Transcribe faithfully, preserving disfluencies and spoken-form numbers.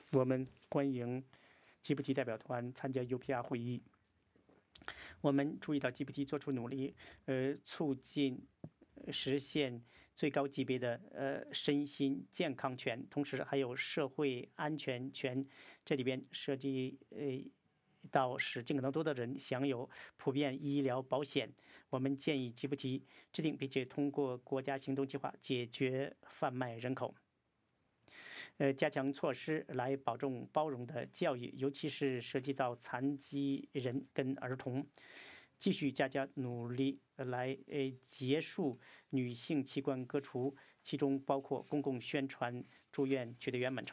我们欢迎吉布提代表团参加 U P R 会议。我们注意到吉布提做出努力，呃，促进实现最高级别的呃身心健康权，同时还有社会安全权。这里边涉及呃到使尽可能多的人享有普遍医疗保险。我们建议吉布提制定并且通过国家行动计划解决贩卖人口。呃，加强措施来保证包容的教育，尤其是涉及到残疾人跟儿童。继续加强努力来呃结束女性器官割除，其中包括公共宣传、住院取得圆满成